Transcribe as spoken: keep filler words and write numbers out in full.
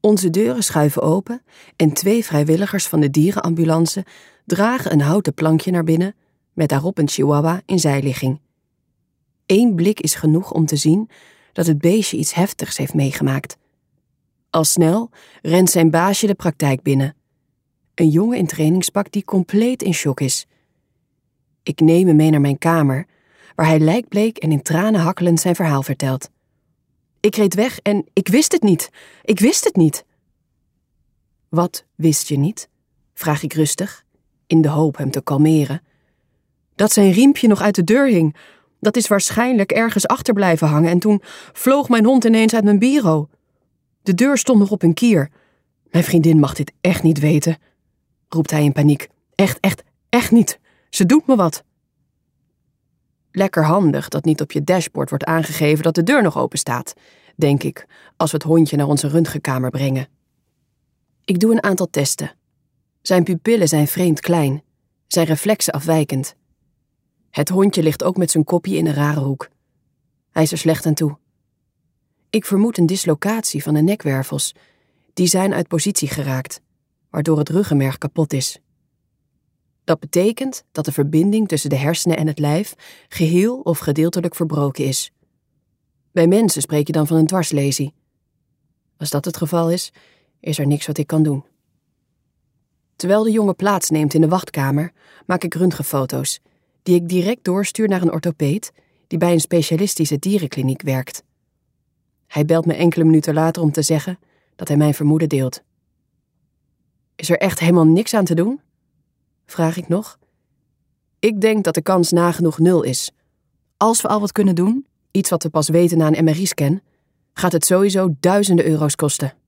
Onze deuren schuiven open en twee vrijwilligers van de dierenambulance dragen een houten plankje naar binnen met daarop een chihuahua in zijligging. Eén blik is genoeg om te zien dat het beestje iets heftigs heeft meegemaakt. Al snel rent zijn baasje de praktijk binnen. Een jongen in trainingspak die compleet in shock is. Ik neem hem mee naar mijn kamer, waar hij lijkbleek en in tranen hakkelend zijn verhaal vertelt. Ik reed weg en ik wist het niet. Ik wist het niet. Wat wist je niet? Vraag ik rustig, in de hoop hem te kalmeren. Dat zijn riempje nog uit de deur hing. Dat is waarschijnlijk ergens achter blijven hangen en toen vloog mijn hond ineens uit mijn bureau. De deur stond nog op een kier. Mijn vriendin mag dit echt niet weten, roept hij in paniek. Echt, echt, echt niet. Ze doet me wat. Lekker handig dat niet op je dashboard wordt aangegeven dat de deur nog open staat, denk ik, als we het hondje naar onze röntgenkamer brengen. Ik doe een aantal testen. Zijn pupillen zijn vreemd klein, zijn reflexen afwijkend. Het hondje ligt ook met zijn kopje in een rare hoek. Hij is er slecht aan toe. Ik vermoed een dislocatie van de nekwervels. Die zijn uit positie geraakt, waardoor het ruggenmerg kapot is. Dat betekent dat de verbinding tussen de hersenen en het lijf geheel of gedeeltelijk verbroken is. Bij mensen spreek je dan van een dwarslesie. Als dat het geval is, is er niks wat ik kan doen. Terwijl de jongen plaatsneemt in de wachtkamer, maak ik röntgenfoto's, die ik direct doorstuur naar een orthopeed die bij een specialistische dierenkliniek werkt. Hij belt me enkele minuten later om te zeggen dat hij mijn vermoeden deelt. Is er echt helemaal niks aan te doen? Vraag ik nog. Ik denk dat de kans nagenoeg nul is. Als we al wat kunnen doen, iets wat we pas weten na een M R I-scan, gaat het sowieso duizenden euro's kosten.